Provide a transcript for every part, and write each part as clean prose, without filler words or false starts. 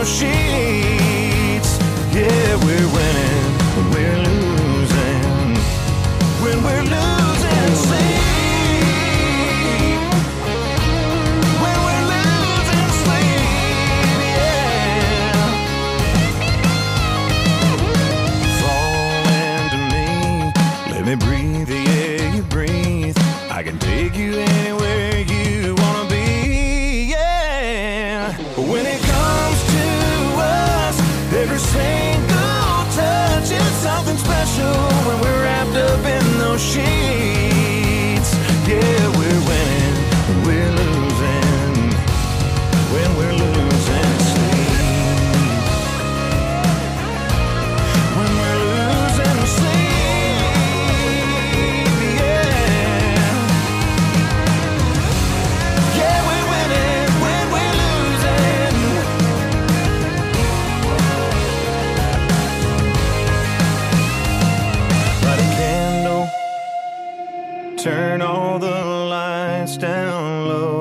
those sheets. Yeah, we're winning when we're losing. When we're losing sleep. When we're losing sleep, yeah. Fall into me, let me breathe the air you breathe. I can take you anywhere you wanna be, yeah. But when it comes to us, every single touch is something special. When we're wrapped up in those sheets, yeah, we're winning when we're losing. When we're losing sleep. When we're losing sleep, yeah. Yeah, we're winning when we're losing. Light a candle, turn all the lights down low.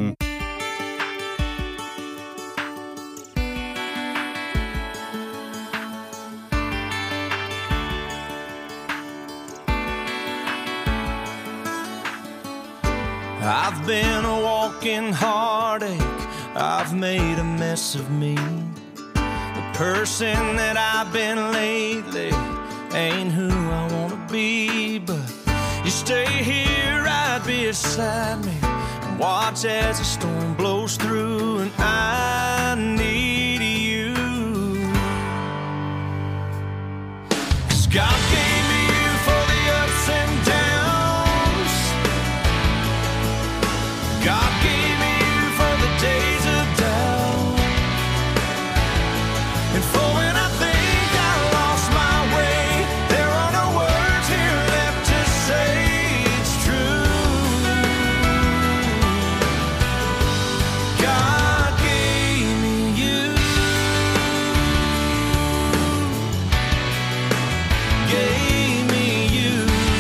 I've been a walking heartache, I've made a mess of me. The person that I've been lately ain't who I wanna be. But you stay here right beside me and watch as the storm blows through. And I need you, 'cause God gave me you for the ups and downs. God gave me you for the days of doubt, and for when I think I lost my way, there are no words here left to say it's true. God gave me you. Gave me you.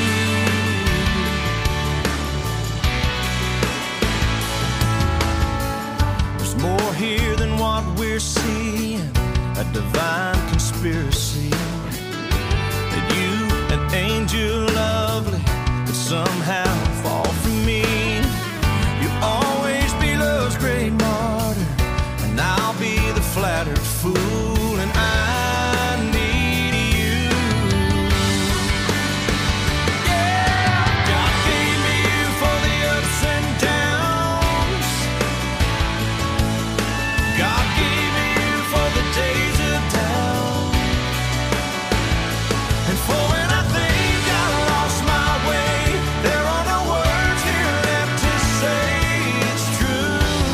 There's more here than what we're seeing, a divine conspiracy. That you, an angel lovely, could somehow fall from me. You'll always be love's great martyr, and I'll be the flattered fool. And I need you. Yeah, God gave me you for the ups and downs. God gave me you for the days of doubt, and for when I think I lost my way, there are no words here left to say it's true.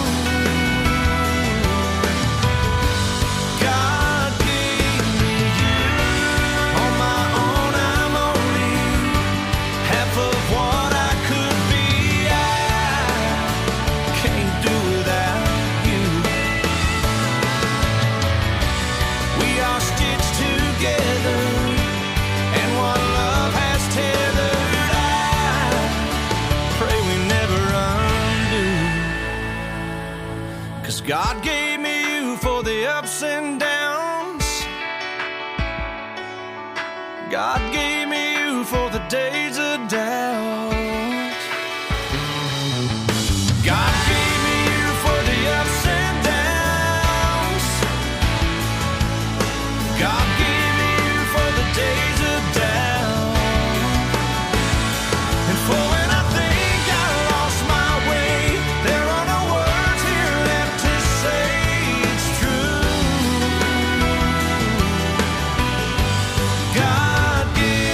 God gave me you. On my own, I'm only half of what I could be. I can't do without you. We are stitched together, and what love has tethered, I pray we never undo. 'Cause God gave me you for the ups and downs. God gave me you for the days of doubt. God gave me you for the ups and downs. God gave me you for the days of doubt, and for when I think I lost my way, there are no words here left to say it's true. God gave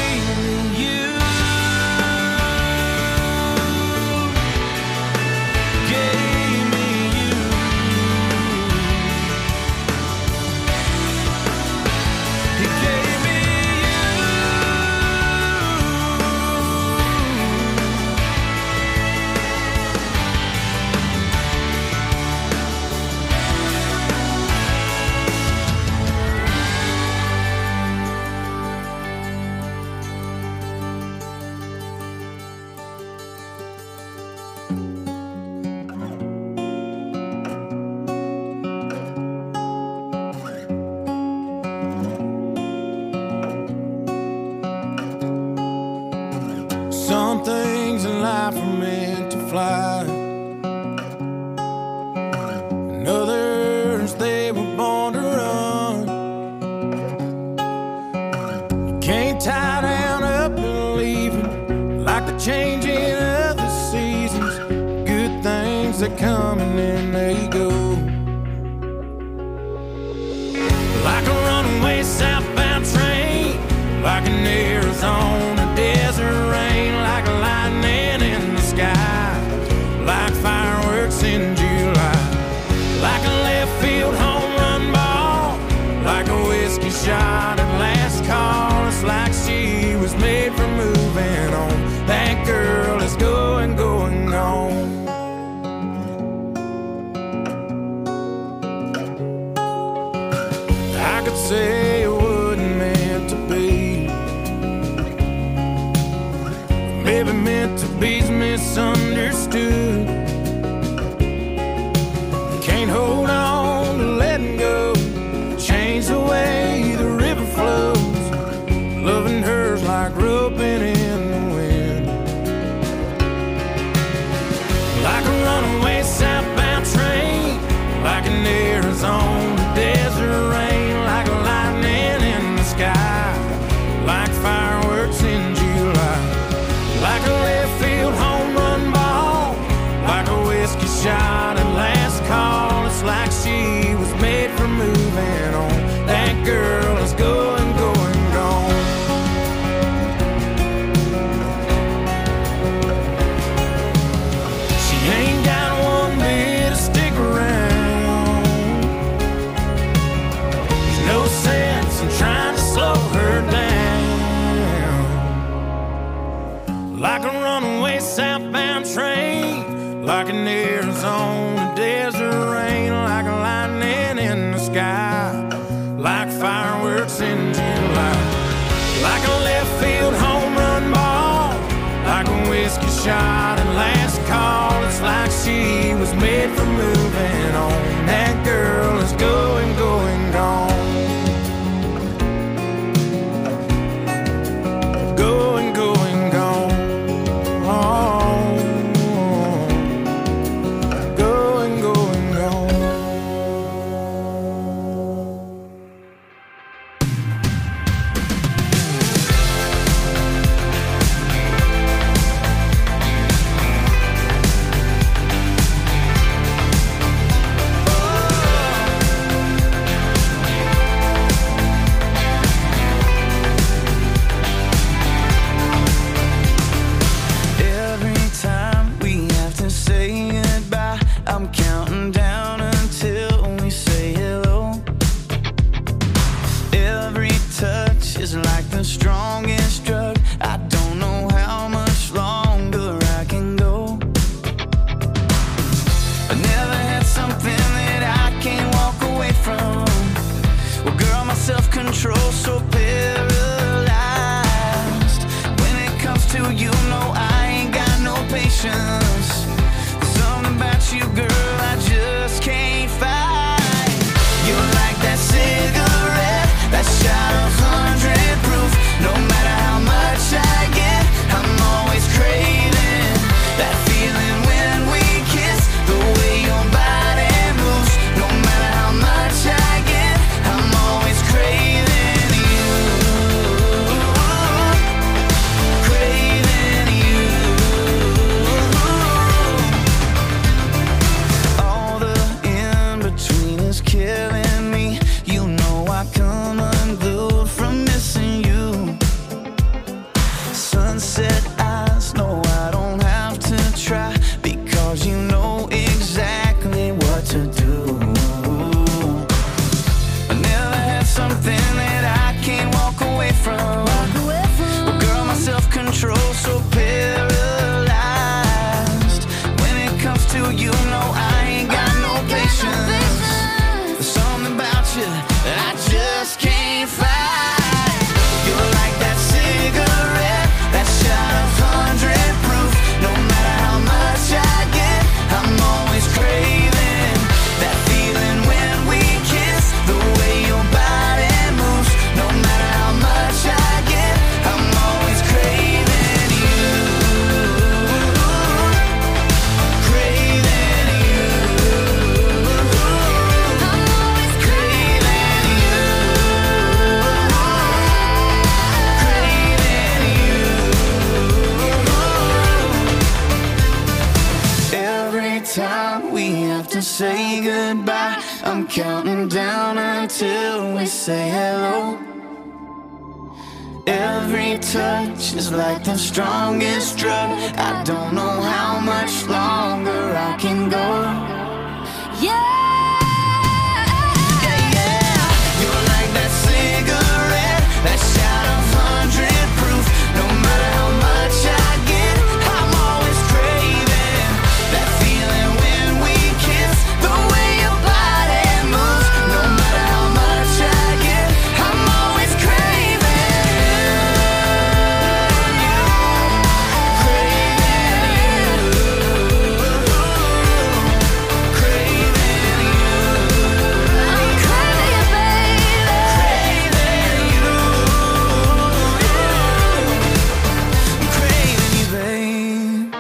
life are meant to fly. And others, they were born to run. You can't tie down up and leave it, like the changing of the seasons. Good things that come and then they go. Like a runaway southbound train, like an Arizona desert rain, like lightning in the sky, like fireworks in July, like a left field home run ball, like a whiskey shot at last call. It's like she was made for moving on. That girl is going, going on. I could say it wasn't meant to be, maybe meant to be's misunderstood. Can't hold on to letting go, change the way the river flows. Loving her's like roping in the wind, like a runaway southbound train, like an Arizona desert rain, like lightning in the sky, like fireworks in July, like a left field home run ball, like a whiskey shot at last call. It's like she was made for moving on. That girl is going, going, gone. She ain't got one bit to stick around. There's no sense in trying to slow her down. Like a runaway southbound train, like an Arizona desert rain, like a lightning in the sky, like fireworks in July, like a left field home run ball, like a whiskey shot at last call. It's like she was made for moving on. That girl is going, going, gone. Going, going, gone. Going, going, gone. Every time we have to say goodbye, I'm counting down until we say hello. Every touch is like the strongest drug. I don't know how much longer I can go. I never had something that I can't walk away from. Well, girl, my self-control's so paralyzed. When it comes to you, no, I ain't got no patience. Something about you, girl, I just can't fight. You're like that cigarette, that shot of 100 proof. No matter how much I get, I'm always craving that feeling when we kiss, the way your body moves. No matter how much I get, I'm always craving you, craving you. counting down until we say hello. Every touch is like the strongest drug. I don't know how much longer I can go. Yeah. You're like that cigarette, that shot of 100 proof. No matter how much I get, I'm always craving that feeling when we kiss. The way your body moves. No matter how much I get, I'm always craving you. Craving you. I'm craving you, baby. Craving you. I'm craving you, babe.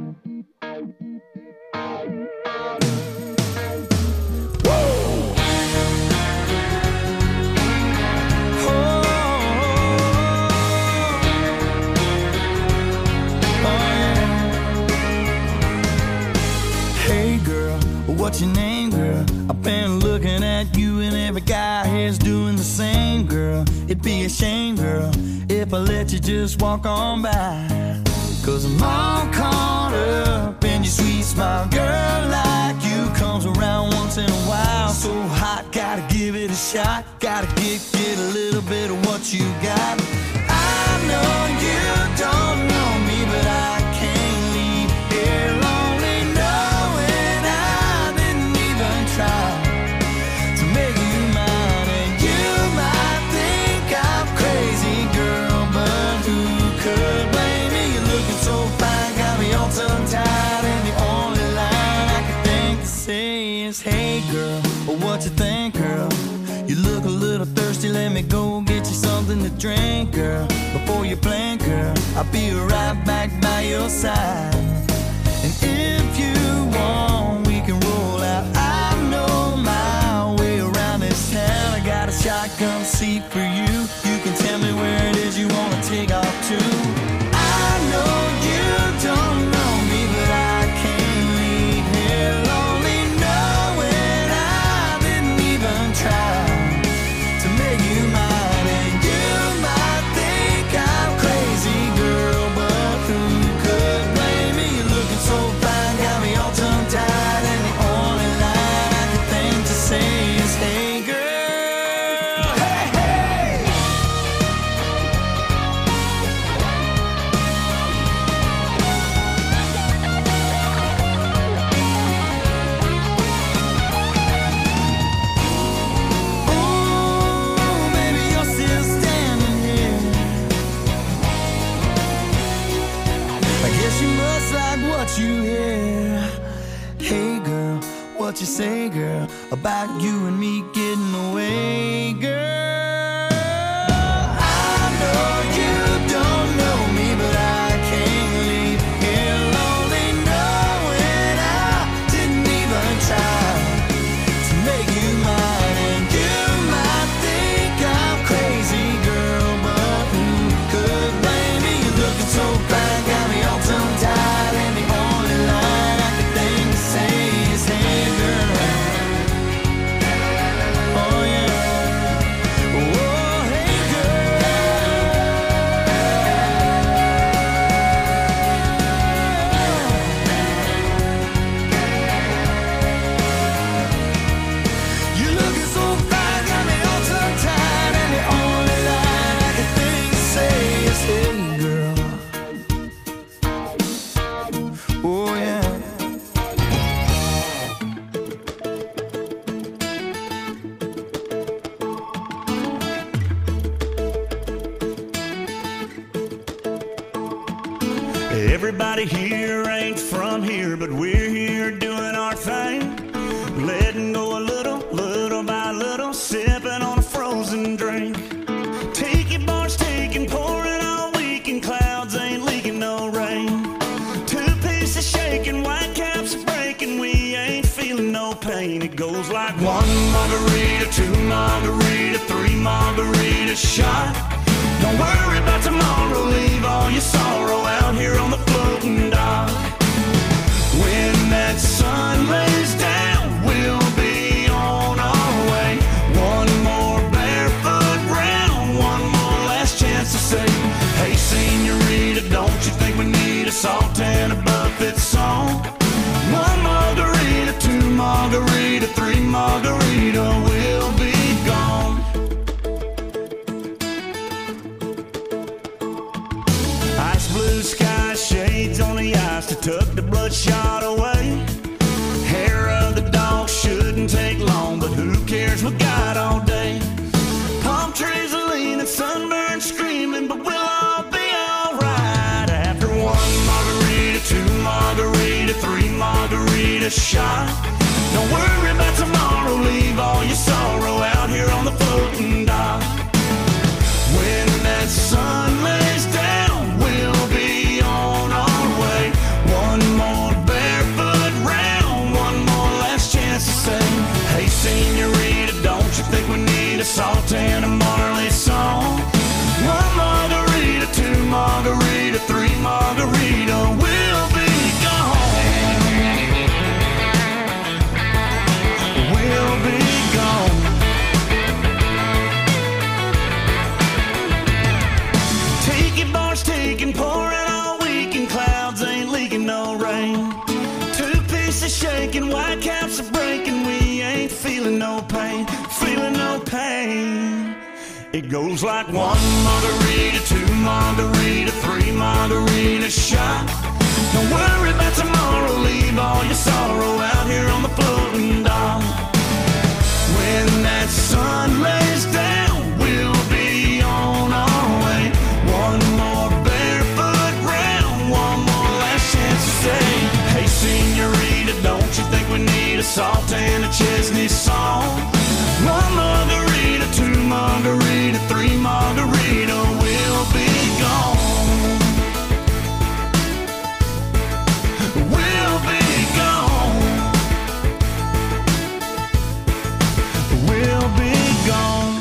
Hey girl, what's your name, girl? I've been looking at you and every guy here's doing the same, girl. It'd be a shame, girl, if I let you just walk on by. Cause I'm all caught up in your sweet smile. Girl like you comes around once in a while. So hot, gotta give it a shot. Gotta get a little bit of what you got. I know you don't know me, but I can't leave here lonely, knowing I didn't even try to make you mine. And you might think I'm crazy, girl, but who could blame me? You're looking so fine, got me all tongue-tied, and the only line I can think to say is, hey girl, what you think, girl? You look a little thirsty, let me go get you something to drink, girl. Before you blink, girl, I'll be right back by your side. And if you want, we can roll out. I know my way around this town. I got a shotgun seat for you. You can tell me where it is you wanna take off to. I know you don't know me, but I can't leave here lonely, knowing I didn't even try to make you mine. And you might think I'm crazy, girl, but who could blame me? You're looking so fine, got me all tongue-tied, and the only line I can think to say is, hey girl, hey, hey. Ooh, baby, you're still standing here. I guess you must like what you hear. Hey girl, what you say, girl, about you and me getting away, girl? I know you don't know me, but I can't leave here lonely, knowing I didn't even try to make you mine. And you might think I'm crazy, girl, but who could blame me? You're looking so fine, got me all tongue-tied, and the only line I can think to say is, hey girl. Oh yeah. Oh hey girl. You're looking so fine, got me all tongue-tied, and the only line I can think to say is, hey girl. Oh yeah. Everybody here ain't from here, but we're here doing our thing. Letting go a little by little, sipping on a frozen drink. Tiki bars taking, pouring all weekend, clouds ain't leaking no rain. Two pieces shaking, white caps breaking, we ain't feeling no pain. It goes like one margarita, two margarita, three margarita shot. Don't worry about tomorrow, leave all your sorrow out here on the floating dock. When that sun lays down, we'll be on our in a buffet song. One margarita, two margarita, three margarita, we'll be gone. Ice blue sky, shades on the ice to tuck the bloodshot away. Hair of the dog shouldn't take long, but who cares, we got all day. Palm trees are leaning, sunburn screaming, but we'll all be alright. After one margarita, two margarita, three margarita shot. Don't worry about tomorrow, leave all your sorrow out here on the floating dock. When that sun lays down, we'll be on our way. One more barefoot round, one more last chance to say, hey senorita, don't you think we need a Salt and a Marley song? One margarita, two margarita, three margarita, we'll be gone. We'll be gone. Tiki bars ticking, pouring all weekend, clouds ain't leaking no rain. Two pieces shaking, white caps are breaking, we ain't feeling no pain, feeling no pain. It goes like one margarita, two margarita, three margarita shot. Don't worry about tomorrow, leave all your sorrow out here on the floating dock. When that sun lays down, we'll be on our way. One more barefoot round, one more last chance to say, hey senorita, don't you think we need a Salt and a Chesney song? One margarita, two margarita, three margarita, we'll be gone. We'll be gone. We'll be gone.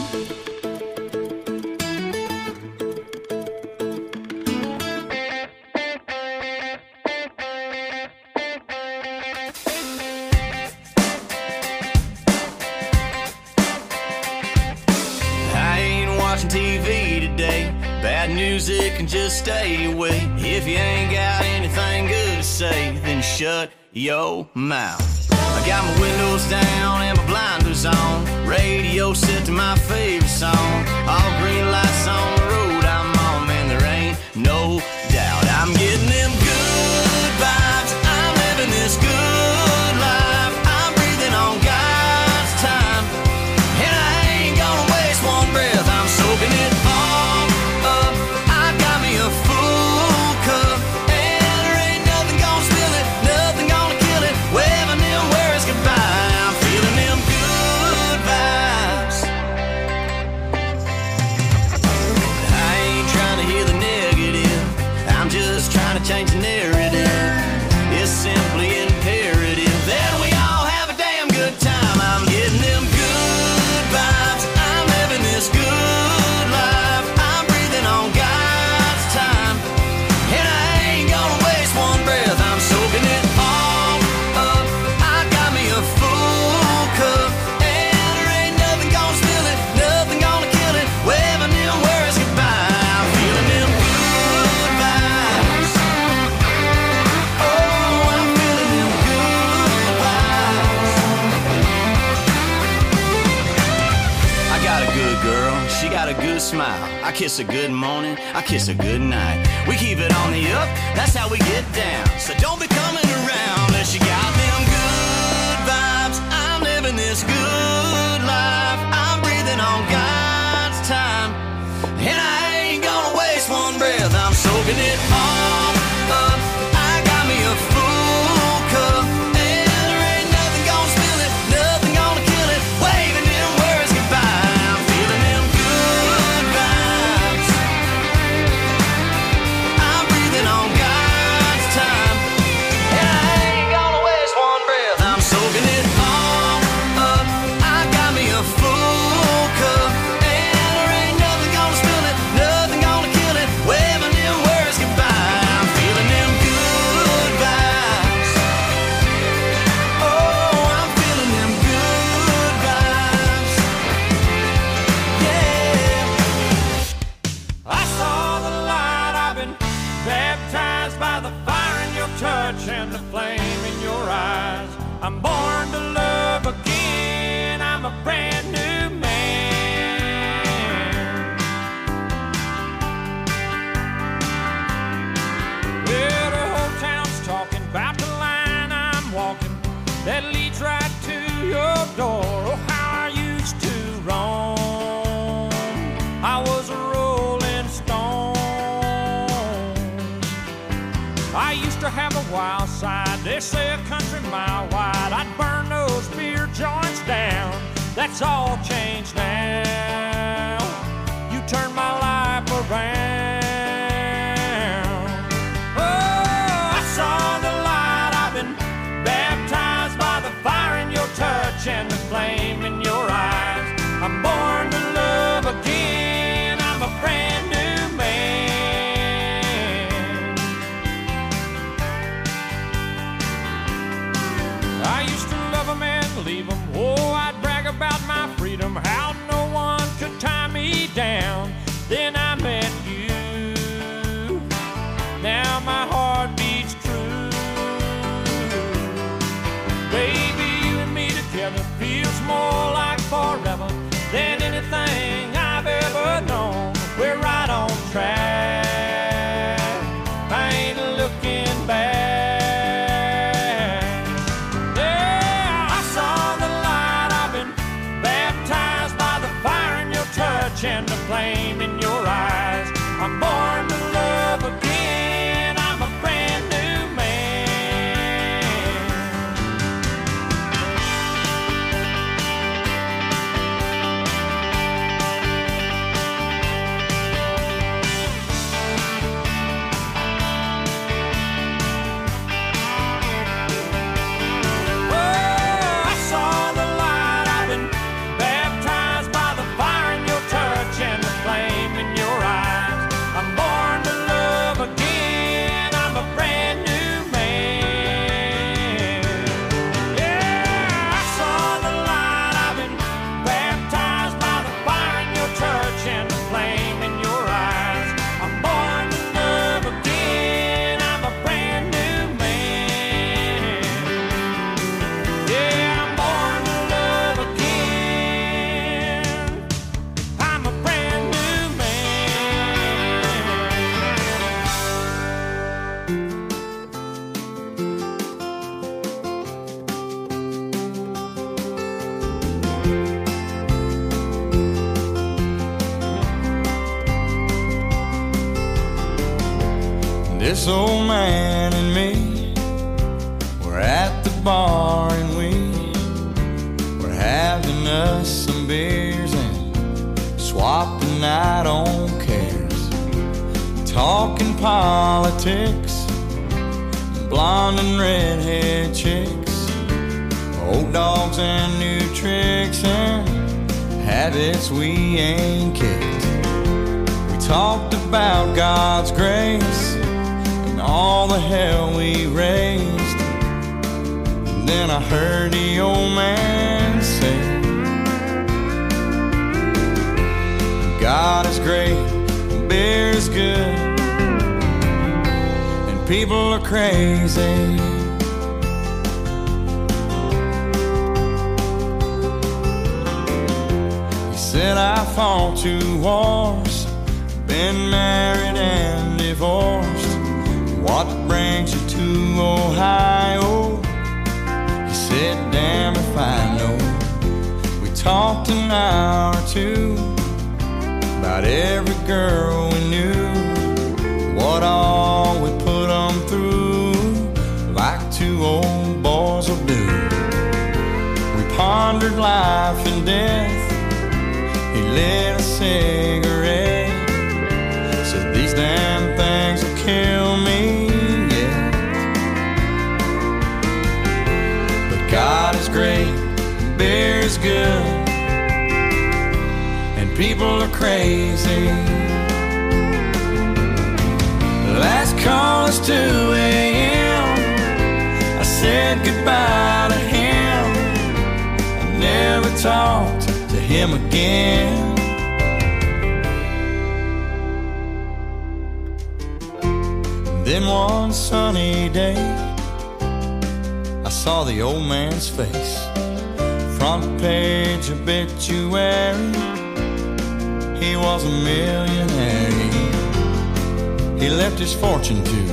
Watching TV today, bad music and just stay away. If you ain't got anything good to say, then shut your mouth. I got my windows down and my blinders on, radio set to my favorite song. All green lights on the road I'm on, man, there ain't no doubt I'm getting them good vibes. I'm living this good life. I'm breathing on God's time, and I ain't gonna waste one breath. I'm soaking it all up. I got me a full cup, and there ain't nothing gonna spill it, nothing gonna kill it. Waving them words goodbye. I'm feeling them good vibes. I ain't trying to hear the negative, I'm just trying to change the narrative. It's simply imperative that we all have a damn good time. I'm getting them good vibes. I'm living this good life. I'm breathing on God's time, and I ain't gonna waste one breath. I'm soaking it all up. I got me a full cup, and there ain't nothing gonna spill it, nothing gonna kill it. Waving them words goodbye. I'm feeling them good vibes. Oh, I'm feeling them good vibes. I got a good girl, she got a good smile. I kiss her good morning, I kiss her good night. We keep it on the up, that's how we get down. So don't be coming around unless you got them good vibes. I'm living this good life. I'm breathing on God's time, and I ain't gonna waste one breath. I'm soaking it all up. I got me a full cup, and there ain't nothing gonna spill it, nothing gonna kill it. Waving them words goodbye. I'm feeling them good vibes. I'm breathing on God's time, and I ain't gonna waste one breath. I'm soaking it all up. I I used to have a wild side, they say a country mile wide. I'd burn those beer joints down. That's all changed now. You turned my life around. Oh, I saw the light. I've been baptized by the fire in your touch and the flame in your eyes. I'm born to love again. I'm a brand new man. I used to love them and leave them. Oh, I'd brag about my freedom, how no one could tie me down. Then I met you. Now my heart beats true. Baby, you and me together feels more like forever than anything I've ever known. We're right on track. I ain't looking back. Yeah, I saw the light. I've been baptized by the fire in your touch and the flame in your eyes. I'm born to love again. I'm a brand new man. Oh, I saw the light. I've been baptized by the fire in your touch and the flame in your eyes. I'm born to love again. I'm a brand new man. Yeah, I saw the light. I've been baptized by the fire in your touch and the flame in your eyes. I'm born to love again. I'm a brand new man. Yeah, I'm born to love again. I'm a brand new man. This old man and me were at the bar and we were having us some beers and swapping out on cares, talking politics, blonde and redhead chicks, old dogs and new tricks and habits we ain't kicked. We talked about God's grace and all the hell we raised. And then I heard the old man say, God is great, and beer is good, and people are crazy. He said, I fought 2 wars, been married and divorced. What brings you to Ohio? He said, damn if I know. We talked an hour or two about every girl we knew, what all we put them through, like 2 old boys will do. We pondered life and death. He lit a cigarette, said these damn things will kill me, yeah. But God is great, beer is good, and people are crazy. Last call is 2 a.m. I said goodbye to him. I never talked to him again. Then one sunny day, I saw the old man's face, front page obituary. He was a millionaire. He left his fortune to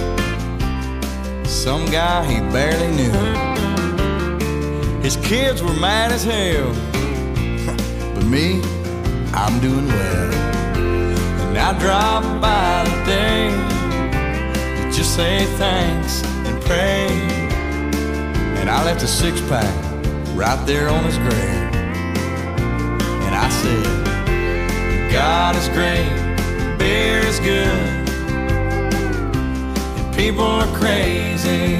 some guy he barely knew. His kids were mad as hell, but me, I'm doing well. And I dropped by today to just say thanks and pray. And I left a 6-pack right there on his grave. And I said, God is great, beer is good, and people are crazy.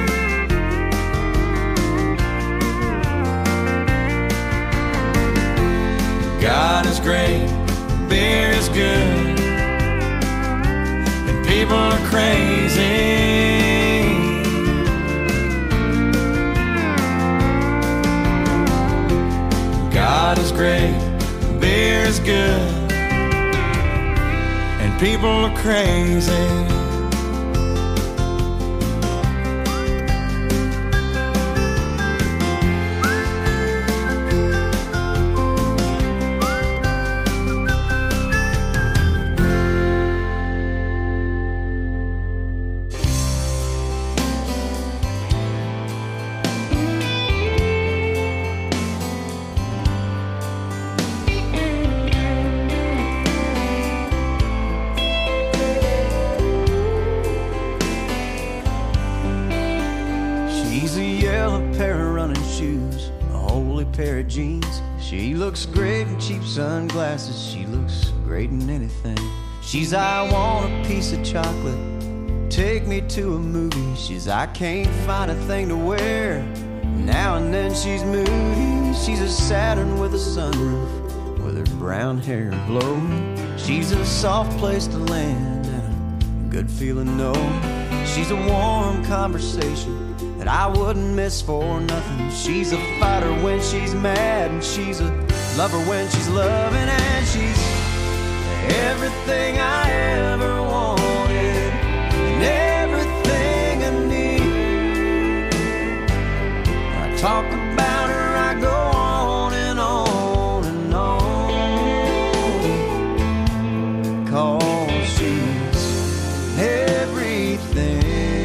God is great, beer is good, and people are crazy. God is great, beer is good, and people are crazy. She looks great in cheap sunglasses. She looks great in anything. She's, I want a piece of chocolate, take me to a movie. She's, I can't find a thing to wear. Now and then she's moody. She's a Saturn with a sunroof, with her brown hair blowing. She's a soft place to land and a good feeling knowing. She's a warm conversation that I wouldn't miss for nothing. She's a fighter when she's mad, and she's a lover when she's loving, and she's everything I ever wanted and everything I need. When I talk about her, I go on and on and on, 'cause she's everything.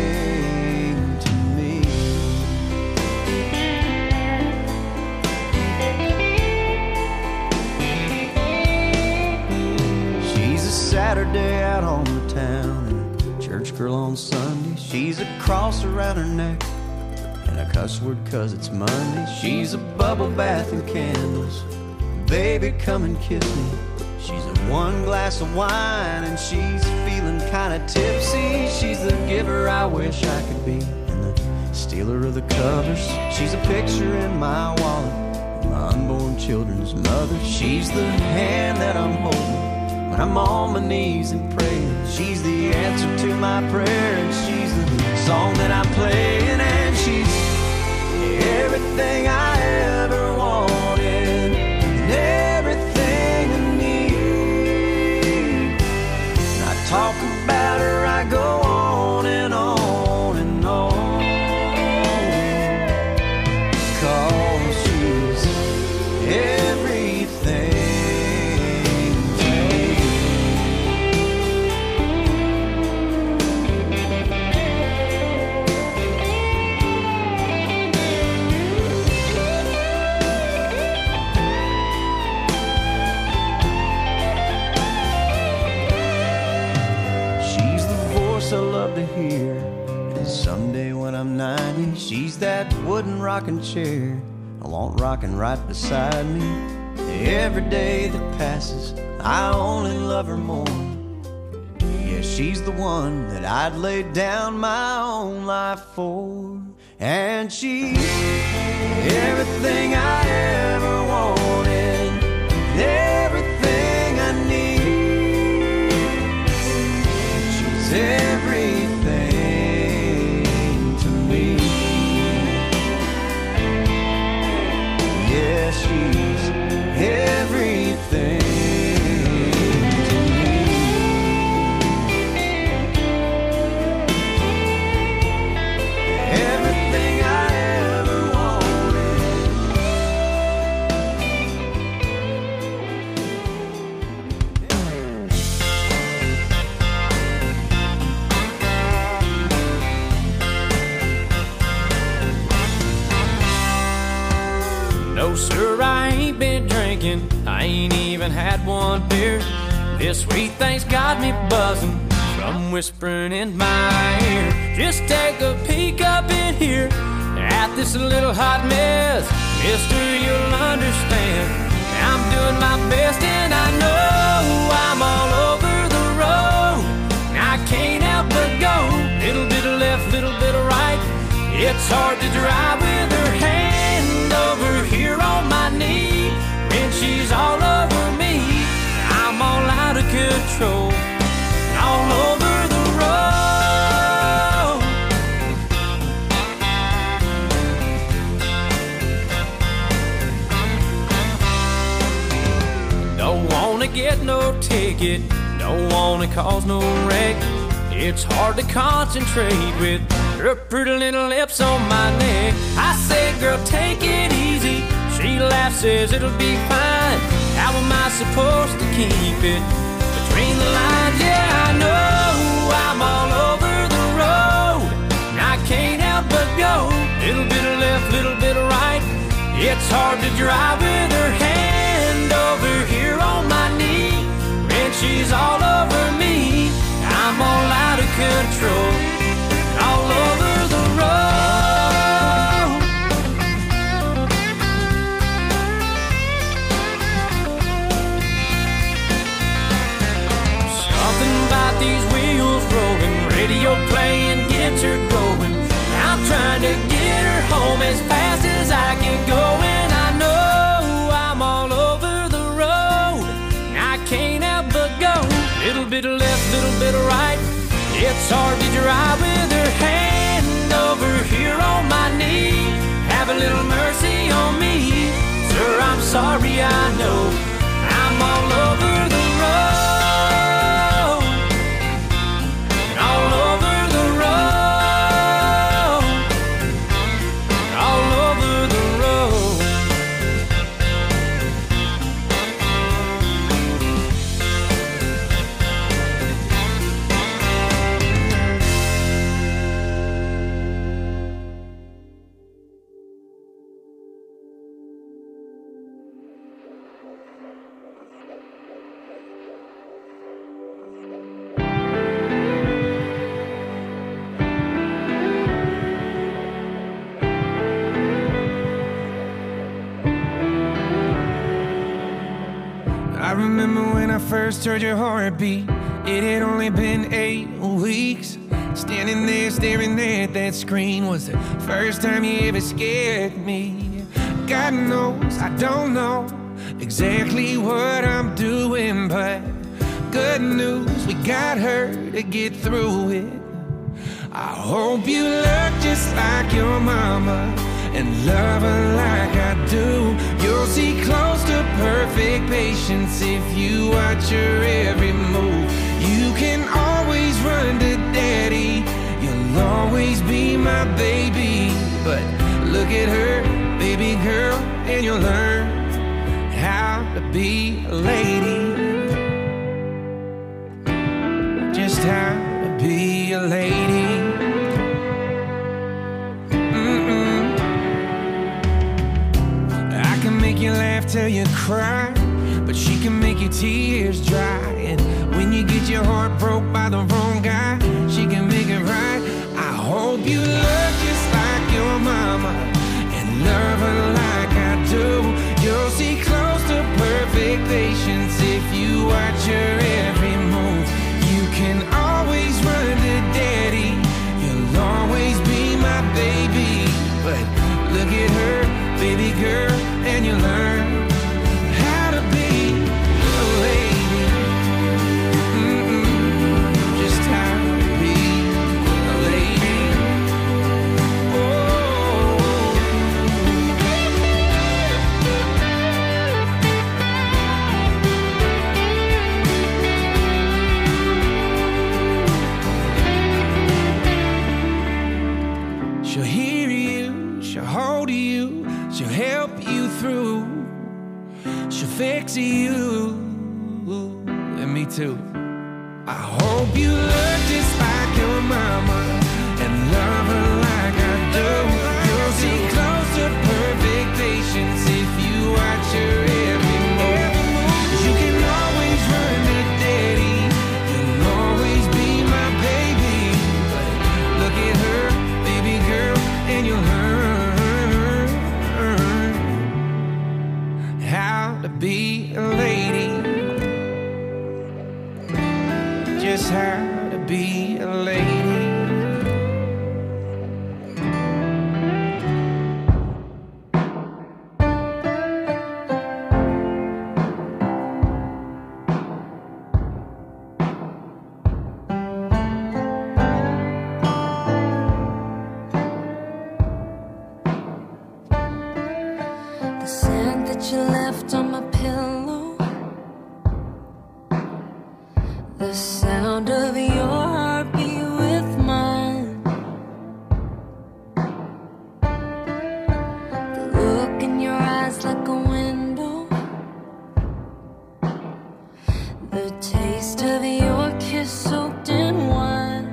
Saturday out on the town, and a church girl on Sunday. She's a cross around her neck and a cuss word 'cause it's Monday. She's a bubble bath and candles, baby come and kiss me. She's a one glass of wine and she's feeling kinda tipsy. She's the giver I wish I could be and the stealer of the covers. She's a picture in my wallet, my unborn children's mother. She's the hand that I'm holding when I'm on my knees and praying. She's the answer to my prayer, and she's the song that I'm playing, and she's everything I ever wanted and everything I need. When I talk about her, I go on and on and on, 'cause she's everything. I love to hear, and someday when I'm 90, she's that wooden rocking chair I want rocking right beside me. Every day that passes, I only love her more. Yeah, she's the one that I'd lay down my own life for, and she's everything I ever wanted, everything I need. She's everything to me. Yeah, she's everything to me. Everything I ever No, sir, I ain't been drinking. I ain't even had one beer. This sweet thing's got me buzzing come whispering in my ear. Just take a peek up in here at this little hot mess. Mister, you'll understand I'm doing my best, and I know I'm all over the road. I can't help but go, little bit of left, little bit of right. It's hard to drive with her hand over here on my knee when she's all over me. I'm all out of control, all over the road. Don't wanna get no ticket, don't wanna cause no wreck. It's hard to concentrate with her pretty little lips on my neck. I say, girl, take it easy. She laughs, says it'll be fine. How am I supposed to keep it between the lines? Yeah, I know I'm all over the road, and I can't help but go, little bit of left, little bit of right. It's hard to drive with her hand over here on my knee when she's all over me. I'm all out of control, all over the road. Something about these wheels rolling, radio playing gets her going. I'm trying to get her home as fast as I can go, and I know I'm all over the road. I can't help but go, little bit of left, little bit of right. It's hard to drive with her hand over here on my knee. Have a little mercy on me, sir, I'm sorry, I know I'm all over the road, all over the road, all over the road. I remember when I first heard your heartbeat. It had only been 8 weeks. Standing there staring at that screen was the first time you ever scared me. God knows I don't know exactly what I'm doing, but good news, we got her to get through it. I hope you look just like your mama and love her like I do. You'll see close to perfect patience if you watch her every move. You can always run to daddy, you'll always be my baby. But look at her, baby girl, and you'll learn how to be a lady. Just how to be a lady. Make you laugh till you cry, but she can make your tears dry. And when you get your heart broke by the wrong guy, she can make it right. I hope you look just like your mama and love her like I do. You'll see close to perfect patience if you watch her every move. You can always run to daddy, you'll always be my baby. But look at her, baby girl, and you learn how to be a lady. Just how to be a lady. She'll hear you, she'll hold you, she'll help you through, she'll fix you, and me too. I hope you look just like your mama and love her like I do. You'll see close to perfect patience if you watch her every move. You can always run to daddy, you'll always be my us how to be a lady. The scent that you left on my pillow, the sound of your heartbeat with mine, the look in your eyes like a window, the taste of your kiss soaked in wine.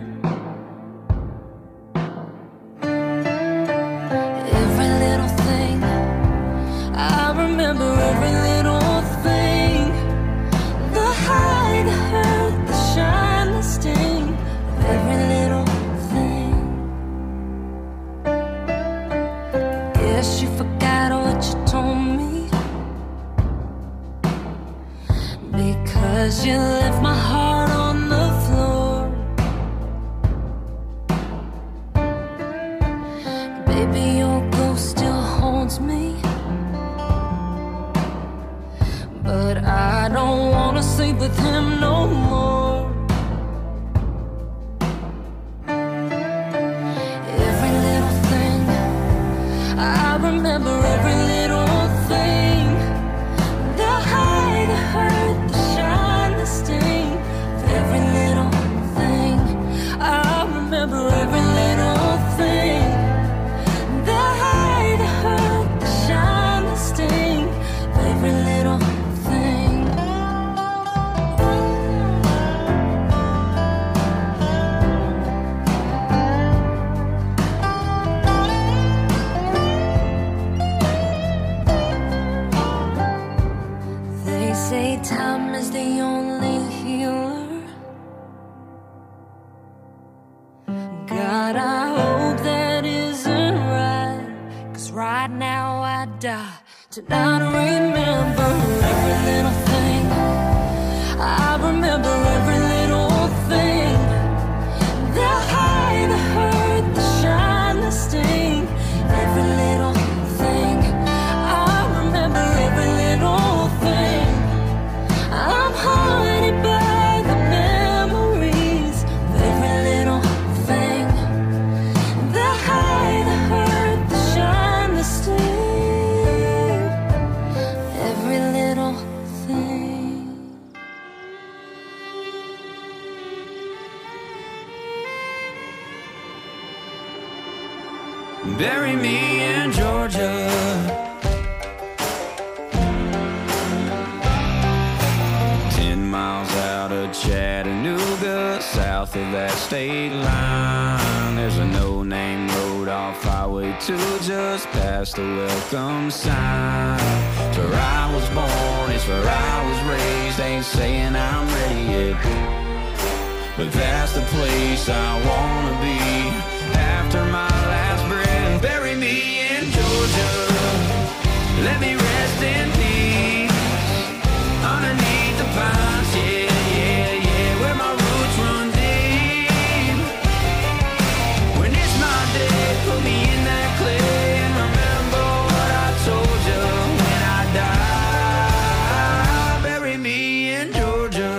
Every little thing, I remember every little thing. The high, the hurt, the shine, the sting of every little thing. Guess you forgot what you told me, because you left my heart on the floor. Baby, your ghost still haunts me, but I don't wanna sleep with him no more. Every little thing, I remember every little thing. The high, the hurt, the shine, the sting of every little thing. I remember every little thing. The high, the hurt, the shine, the sting of every little thing. They say time is the only healer. God, I hope that isn't right, 'cause right now I die to not remember every little thing. I remember every little thing. The high, the hurt, the shine, the sting, every little thing. I remember every little thing. I'm haunted by the memories of every little thing. The high, the hurt, the shine, the sting, every little thing. Bury me in Georgia, 10 miles out of Chattanooga, south of that state line. There's a no-name road off Highway 2, just past the welcome sign. It's where I was born, it's where I was raised. Ain't saying I'm ready yet, but that's the place I wanna be after my last breath. Bury me in Georgia, let me rest in peace underneath the pines, yeah, yeah, yeah, where my roots run deep. When it's my day, put me in that clay and remember what I told you when I die. Bury me in Georgia.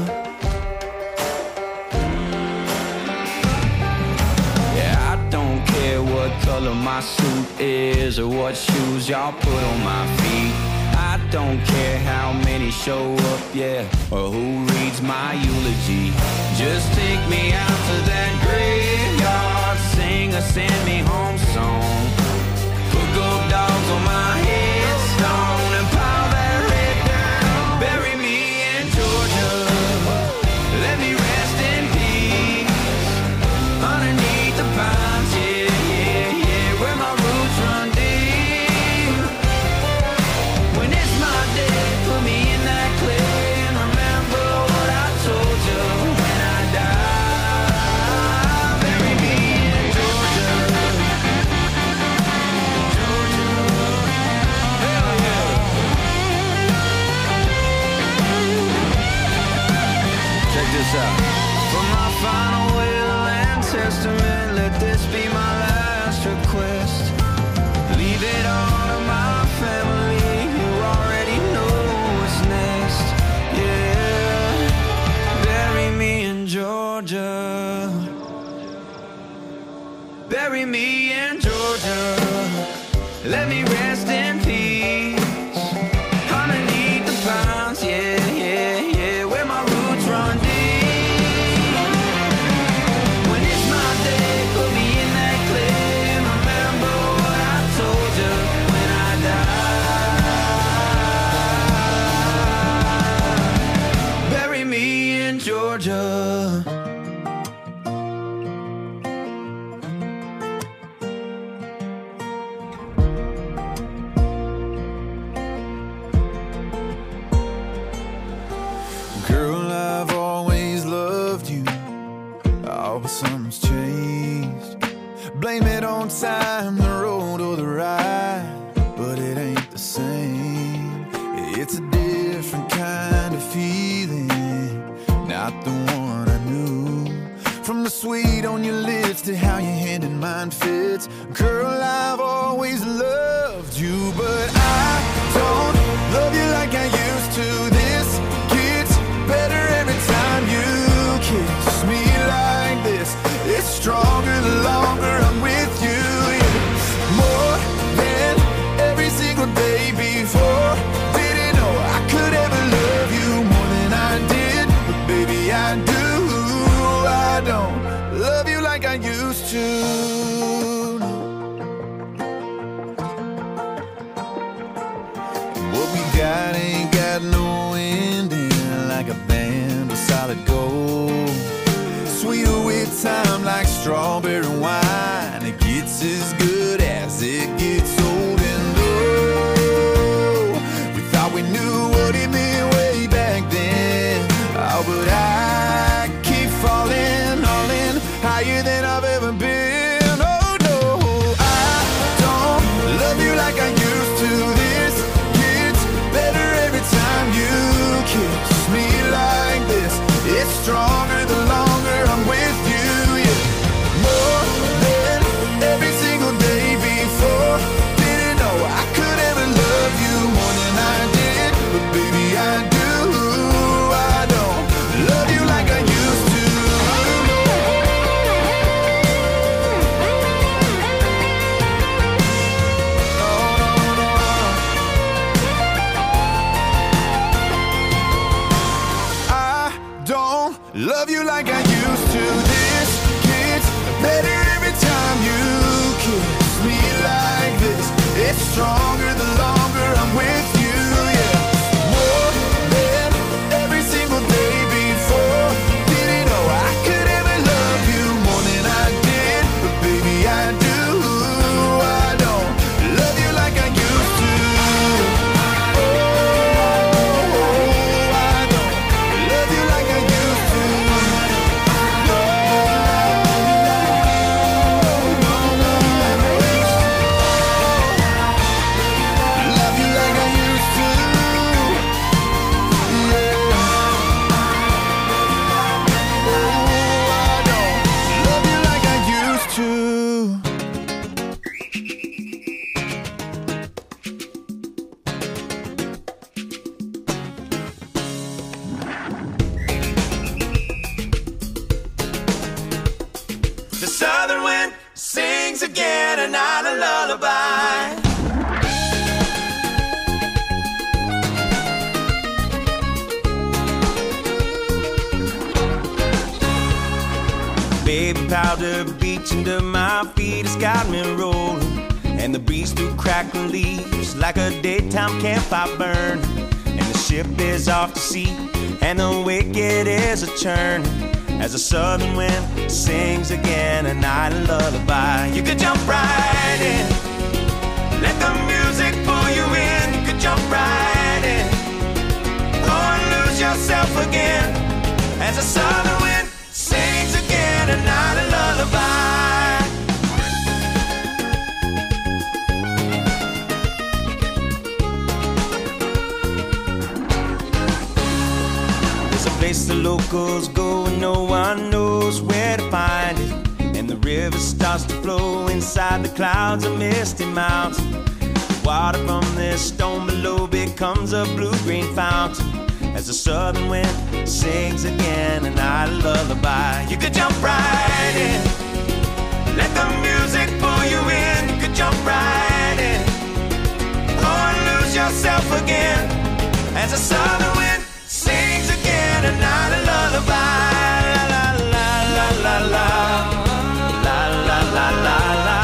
Yeah, I don't care what color my suit is or what shoes y'all put on my feet. I don't care how many show up, yeah, or who reads my eulogy. Just take me out to that graveyard, sing a send me home song. Put gold dogs on my headstone and pile that red dirt. Bury me in Georgia, let me rest in peace underneath the pines, yeah, yeah, yeah, where my roots run deep. When it's my day, put me in that clay and remember what I told you when I die. Bury me in Georgia. Check this out. For my final will and testament, let this be my last request. Leave it all to my family, who already know what's next. Yeah, bury me in Georgia. Bury me in Georgia. Let me rest in peace underneath the pines. Yeah, yeah, yeah, where my roots run deep. When it's my day, put me in that clay and remember what I told you when I die. Bury me in Georgia. Girl, I've always loved you. Oh, but something's changed. Blame it on time, the road or the ride, but it ain't the same. It's a different kind of feeling, not the one I knew. From the sweet on your lips to how your hand in mine fits. Girl, I've always loved you, but I don't love you like I used to. This gets better every time you kiss me like this. It's stronger the longer I'm with you. Yeah. More than every single day before. Didn't know I could ever love you more than I did, but baby I do. I don't love you like I used to. What we got ain't got no ending, like a band of solid gold. Sweeter with time like strawberry wine. It gets as good as it gets old. And oh, we thought we knew what it meant way back then. Oh, but I keep falling, all in, higher than I've ever been. Oh no, I don't love you like I used to. This gets better every time you kiss me like this. It's stronger the longer I'm with you. Yeah, more than every single day before. Didn't know I could ever love you more than I did, but baby I do. I don't love you like I used to. Love you like I used to. This gets better every time you kiss me like this. It's stronger the longer I'm with you. Yeah, more than every single day before. Didn't know I could ever love you more than I did, but baby I do. I don't love you like I used to. Powder beach under my feet has got me rolling, and the breeze through crackling leaves like a daytime campfire burn. And the ship is off to sea, and the wicked is a churn, as the southern wind sings again a night lullaby. You could jump right in, let the music pull you in. You could jump right in, or lose yourself again, as the southern wind sings again a night a lullaby. There's a place the echoes go and no one knows where to find it. And the river starts to flow inside the clouds of misty mountains. The water from this stone below becomes a blue-green fountain as the southern wind sings again a night lullaby. You could jump right in, let the music pull you in. You could jump right in, or lose yourself again as the southern wind sings again a night lullaby. La la la la la la la la la la.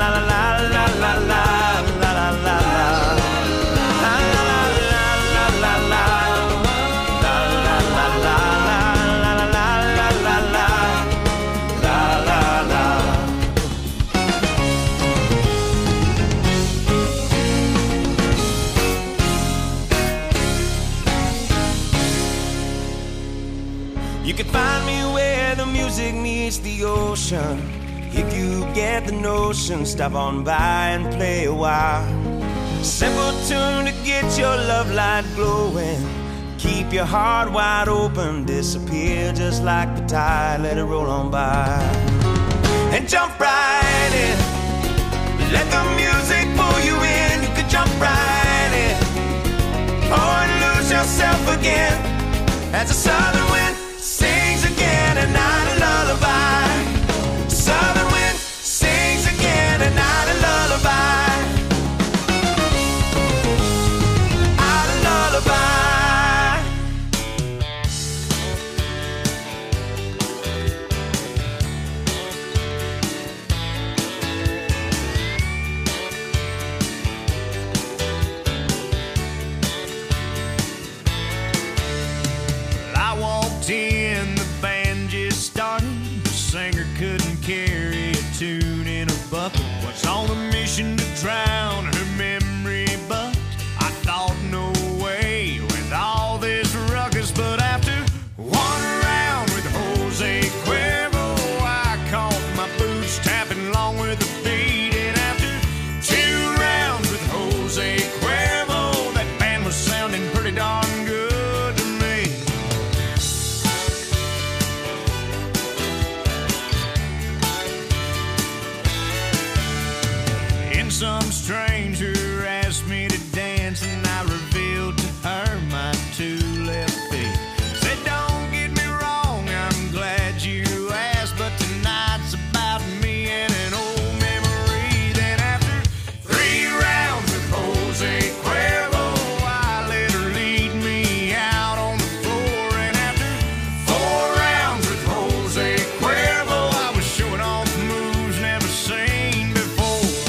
You can find me where the music meets the ocean. If you get the notion, stop on by and play a while. Simple tune to get your love light glowing. Keep your heart wide open, disappear just like the tide, let it roll on by. And jump right in, let the music pull you in. You can jump right in, or lose yourself again as the southern wind sings again a night a lullaby. Southern wind sings again a night a lullaby. A lullaby. I walked in, the band just started. The singer couldn't carry a tune in a bucket. Was on a mission to drown her memory, but I thought no way with all this ruckus. But after one round with Jose Cuervo, I caught my boots tapping along with the beat. And after 2 rounds with Jose Cuervo, that band was sounding pretty darn good to me. Some stranger asked me to dance, and I revealed to her my 2 left feet. Said, don't get me wrong, I'm glad you asked, but tonight's about me and an old memory. Then after 3 rounds with Jose Cuervo, I let her lead me out on the floor. And after 4 rounds with Jose Cuervo, I was showing off moves never seen before.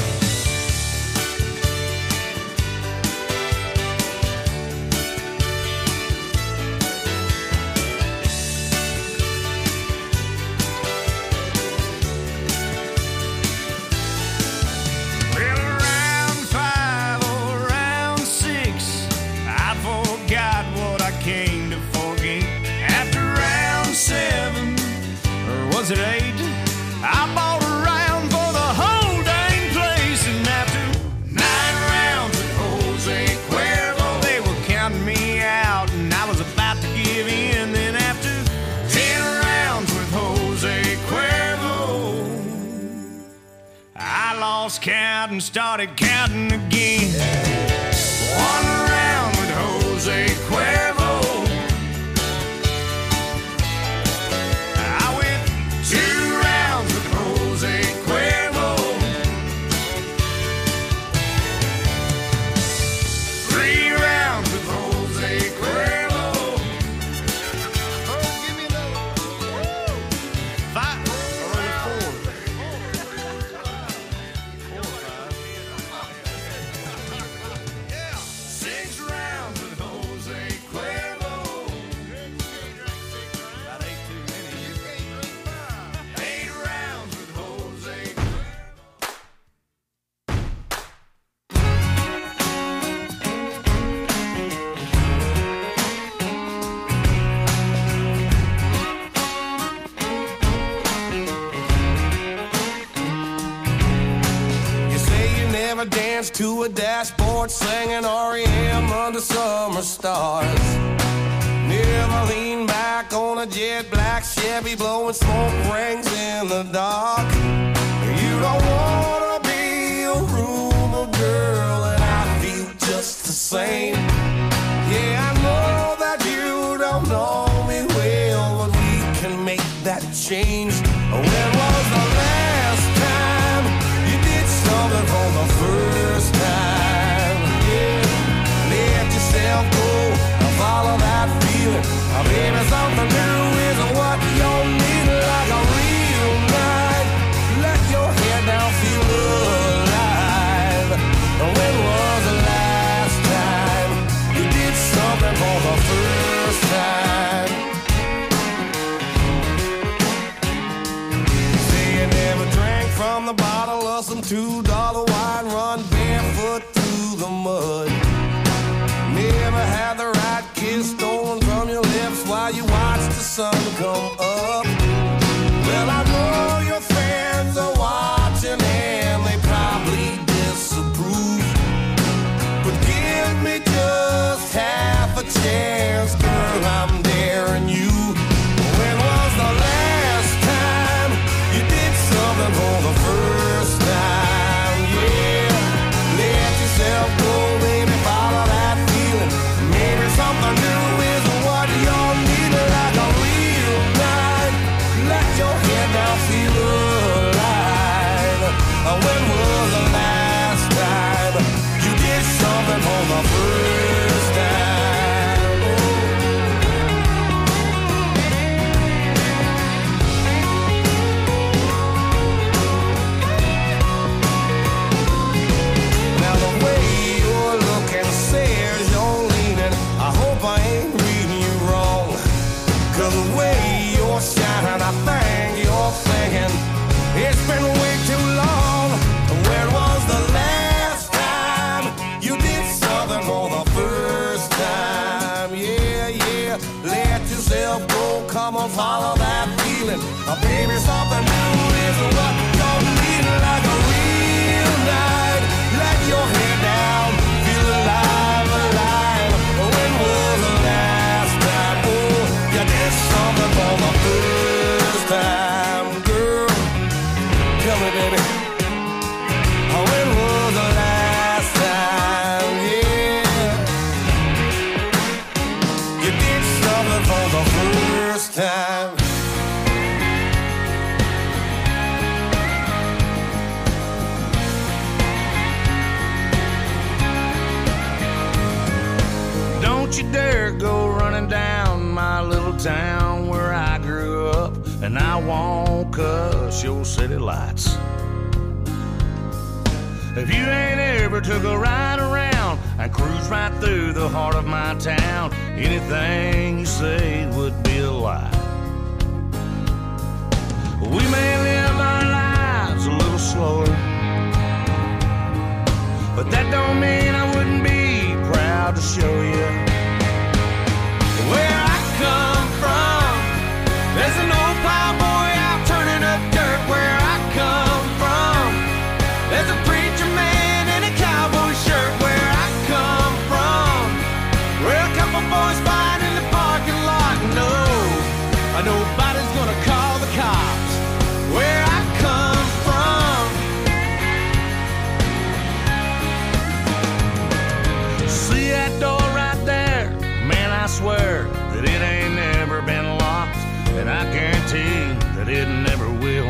Was it 8? I bought a round for the whole dang place. And after 9 rounds with Jose Cuervo, they were counting me out, and I was about to give in. Then after 10 rounds with Jose Cuervo, I lost count and started counting again. 1 round with Jose Cuervo, 2 rounds with Jose Cuervo, 3 rounds with Jose Cuervo. Oh, give me another one. 5 or 4. 4 or 5. Yeah. 6 rounds with Jose Cuervo. About 8 too many. 8 rounds with Jose Cuervo. You say you never danced to a dashboard singing REM under summer stars. Never lean back on a jet black Chevy blowing smoke rings in the dark. You don't wanna be a rumor girl, and I feel just the same. Yeah, I know that you don't know me well, but we can make that change. When was the last time you did something for the first time? Yeah, let yourself go and follow that feeling. Maybe something new is what you need, like a real night. Let your head down, feel alive. When was the last time you did something for the first time? Say you never drank from the bottle of some $2 wine, run barefoot through the mud. Never had the right kiss stolen from your lips while you watch the sun come up. Well, I know your friends are watching and they probably disapprove, but give me just half a chance, girl, I'm daring you. When was the last time you did something for the first time? Yeah, let yourself go, baby, follow that feeling. Maybe something new is what you'll need, like a real night. Let your head down, feel alive. When was the last time you did something for the first time? Now the way you're looking says you're leaning. I hope I ain't reading you wrong, 'cause the way you're shining, I think you're thinking it's been way too long. When was the last time you did something for the first time? Yeah, yeah, let yourself go, come on, follow that feeling. Baby, something new is what you're needing, like a real night. Let your head down, feel alive, alive. When was the last time, oh, you did something for the first time, girl? Tell me, baby. When was the last time, yeah, you did something for the first time? Don't you dare go running down my little town where I grew up, and I won't cuss your city lights. If you ain't ever took a ride around and cruise right through the heart of my town, anything you say would be a lie. We may live our lives a little slower, but that don't mean I wouldn't be proud to show you where I come from. There's an old plowboy out turning up dirt where I come from. There's a preacher man in a cowboy shirt where I come from. Where a couple boys fight in the parking lot. No, nobody's gonna call the cops where I come from. See that door right there? Man, I swear that it ain't never been locked, and I guarantee that it never will.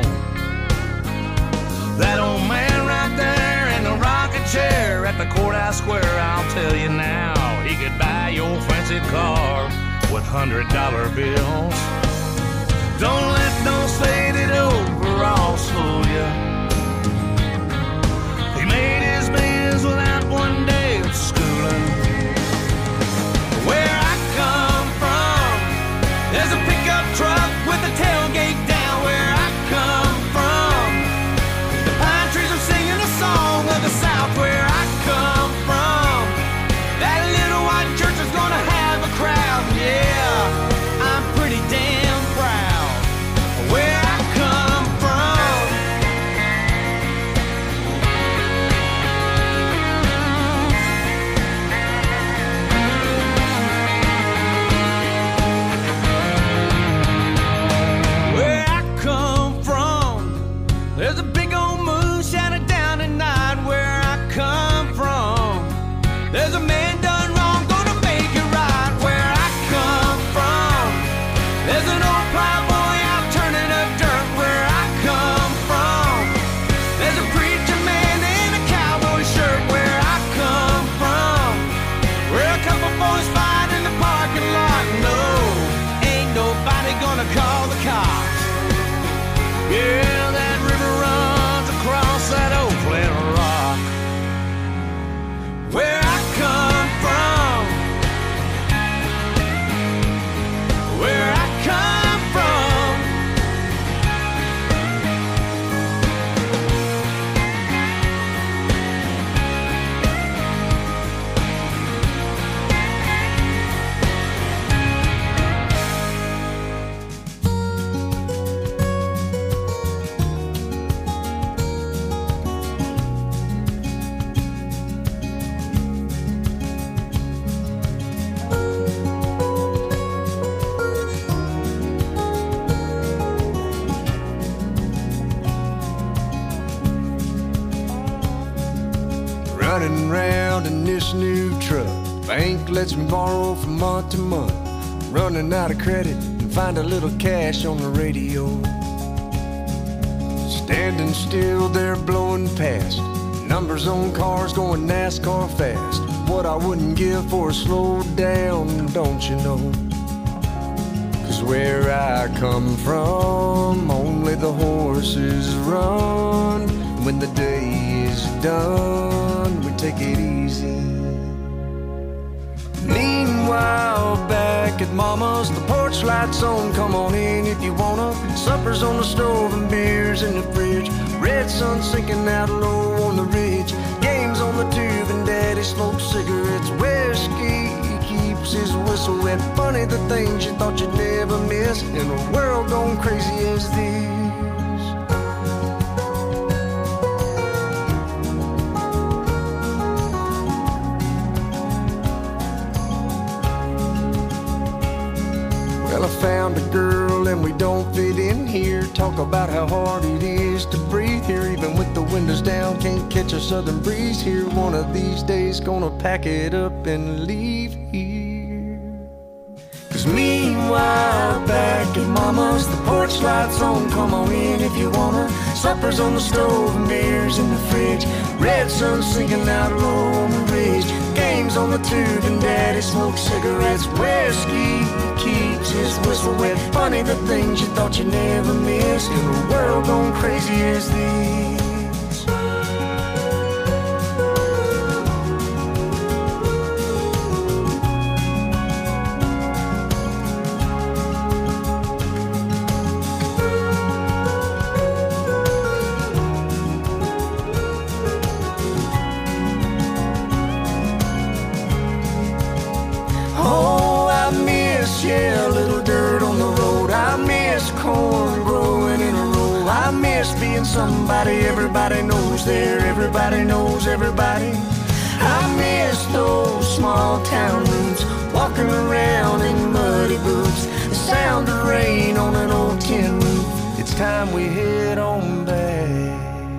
That old man right there in the rocking chair at the courthouse square, I'll tell you now, he could buy your fancy car with $100 bills. Don't let those faded overalls fool you. He made his bills without one day of schooling. Where I come from, there's a pickup truck with a tailgate down where I come from. The pine trees are singing a song of the South where I come from. That little white church is gonna have a crowd, yeah, I'm pretty damn proud running round in this new truck. Bank lets me borrow from month to month. Running out of credit and find a little cash on the radio. Standing still there blowing past. Numbers on cars going NASCAR fast. What I wouldn't give for a slow down, don't you know? 'Cause where I come from, only the horses run. When the day is done, we take it easy. Meanwhile, back at Mama's, the porch lights on, come on in if you wanna. Supper's on the stove and beers in the fridge. Red sun sinking out low on the ridge. Games on the tube and Daddy smokes cigarettes. Whiskey keeps his whistle wet. Funny the things you thought you'd never miss in a world gone crazy as this. Well, I found a girl and we don't fit in here. Talk about how hard it is to breathe here. Even with the windows down, can't catch a southern breeze here. One of these days gonna pack it up and leave here. 'Cause meanwhile, back at Mama's, the porch lights on, come on in if you wanna. Supper's on the stove and beers in the fridge. Red sun sinking out low on the ridge. Games on the tube and Daddy smokes cigarettes. Whiskey keeps his whistle wet. Funny the things you thought you'd never miss in a world gone crazy as this. Yeah, a little dirt on the road. I miss corn growing in a row. I miss being somebody everybody knows there. Everybody knows everybody. I miss those small town roots. Walking around in muddy boots. The sound of rain on an old tin roof. It's time we head on back.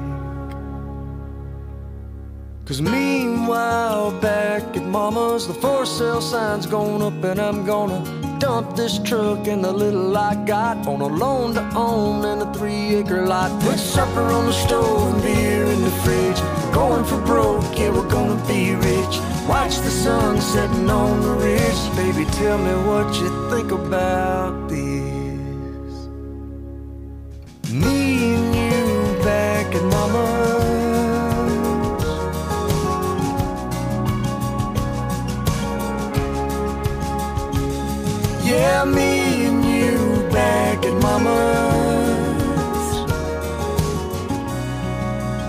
'Cause meanwhile, back at Mama's, the for sale sign's going up and I'm gonna dump this truck and the little I got on a loan to own and a 3-acre lot. Put supper on the stove and beer in the fridge. Going for broke, yeah, we're gonna be rich. Watch the sun setting on the ridge. Baby, tell me what you think about this. Me